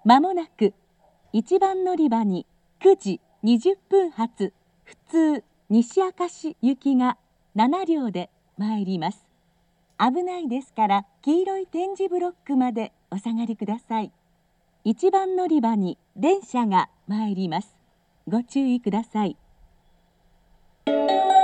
まもなく1番乗り場に9時20分発普通西明石行きが7両で参ります。危ないですから黄色い点字ブロックまでお下がりください。1番乗り場に電車が参ります。ご注意ください。